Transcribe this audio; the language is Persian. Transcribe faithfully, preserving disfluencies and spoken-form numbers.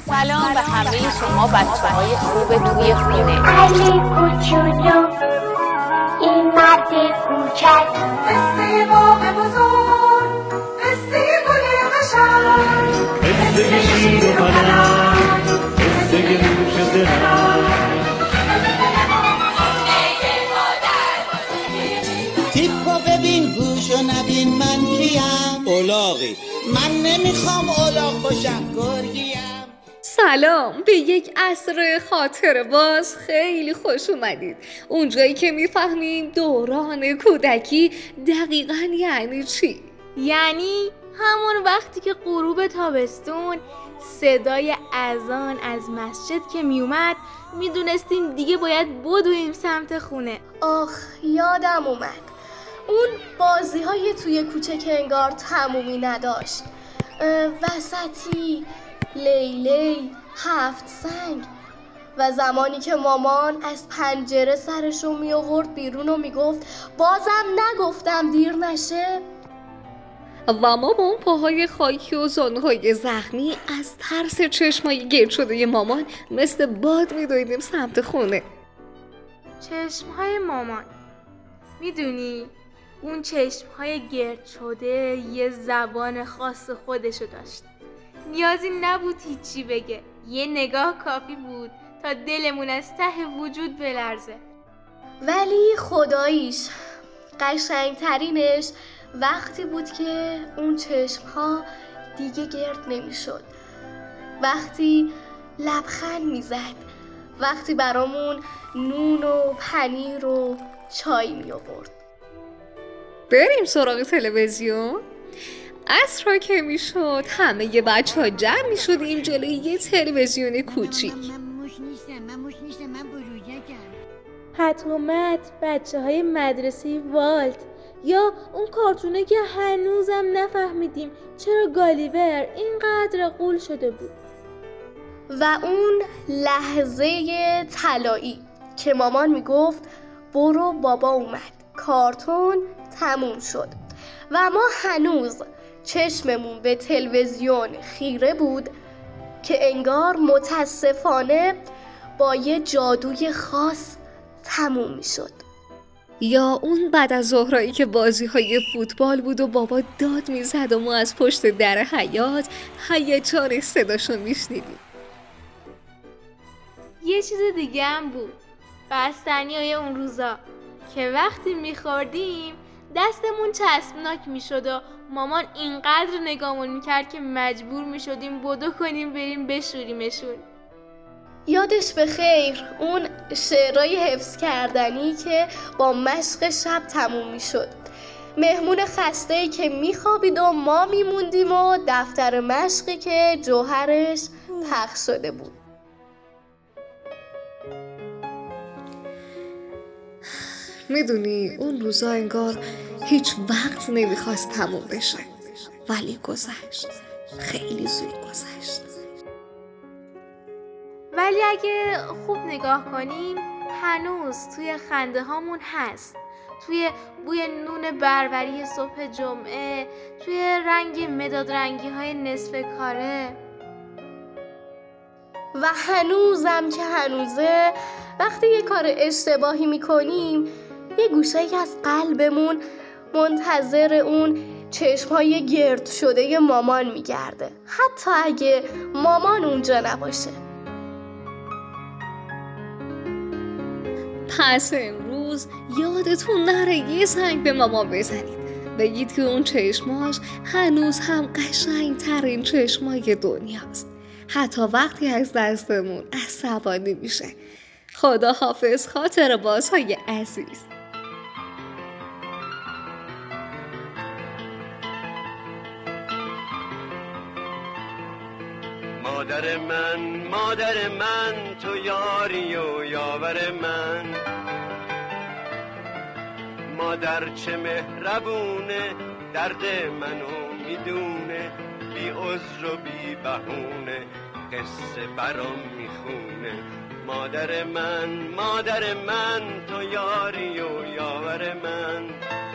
سلام به همه شما بچه‌های خوب توی خونه. علی کوچولو این مرد کوچک قصه باغ بزرگ، قصه گل قشنگ، قصه شیر و پلنگ، قصه موش زرنگ. تیپو ببین گوشو نبین من کیم اولاغی من نمیخوام اولاغ باشم گرگیم. سلام به یک عصر خاطر باز خیلی خوش اومدید. اونجایی که میفهمیم دوران کودکی دقیقاً یعنی چی. یعنی همون وقتی که غروب تابستون صدای اذان از مسجد که میومد میدونستیم دیگه باید بدویم سمت خونه. آخ یادم اومد اون بازی های توی کوچه که انگار تمومی نداشت، وسطی، لیلی، هفت سنگ و زمانی که مامان از پنجره سرشو می آورد بیرون و می گفت بازم نگفتم دیر نشه. و ما با اون پاهای خاکی و زانوهای زخمی از ترس چشمای گرد شده مامان مثل باد می دویدیم سمت خونه. چشمهای مامان، میدونی اون چشمهای گرد شده یه زبان خاص خودشو داشت. نیازی نبود هیچی بگه، یه نگاه کافی بود تا دلمون از ته وجود بلرزه. ولی خداییش قشنگترینش وقتی بود که اون چشمها دیگه گرد نمی شد، وقتی لبخند می زد، وقتی برامون نون و پنیر و چای می آورد. بریم سراغ تلویزیون. عصرها که می شد همه ی بچه ها جمع می شدیم جلوی یه تلویزیون کوچیک. من موش نیستم من موش نیستم من بروژکم. حتومت بچه های مدرسه والت یا اون کارتونه که هنوزم نفهمیدیم چرا گالیور اینقدر غول شده بود. و اون لحظه طلایی که مامان میگفت برو بابا اومد، کارتون تموم شد و ما هنوز چشممون به تلویزیون خیره بود که انگار متاسفانه با یه جادوی خاص تموم می شد. یا اون بعد از ظهرایی که بازی های فوتبال بود و بابا داد می زد و ما از پشت در حیاط هیجان صداشون می شنیدیم. یه چیز دیگه هم بود، بستنی های اون روزا که وقتی می خوردیم دستمون چسبناک می شد و مامان اینقدر نگامون می کرد که مجبور می شدیم بدو کنیم بریم بشوریمشون. یادش به خیر اون شعرهای حفظ کردنی که با مشق شب تموم می شد، مهمون خسته‌ای که می خوابید و ما می موندیم و دفتر مشقی که جوهرش پخش شده بود. میدونی اون روزا انگار هیچ وقت نمیخواست تموم بشه، ولی گذشت، خیلی زود گذشت. ولی اگه خوب نگاه کنیم هنوز توی خنده هامون هست، توی بوی نون بربری صبح جمعه، توی رنگ مداد رنگی های نصف کاره. و هنوزم که هنوزه وقتی یه کار اشتباهی میکنیم یه گوشه‌ای از قلبمون منتظر اون چشمهای گرد شده مامان میگرده، حتی اگه مامان اونجا نباشه. پس امروز یادتون نره یه زنگ به مامان بزنید، بگید که اون چشماش هنوز هم قشنگترین چشمای دنیاست، حتی وقتی از دستمون عصبانی میشه. خدا حافظ خاطر بازهای عزیز. مادر من مادر من تو یاری و یاور من، مادر چه مهربونه درد منو میدونه، بی عذر و بی بهونه قصه برام میخونه. مادر من مادر من تو یاری و یاور من،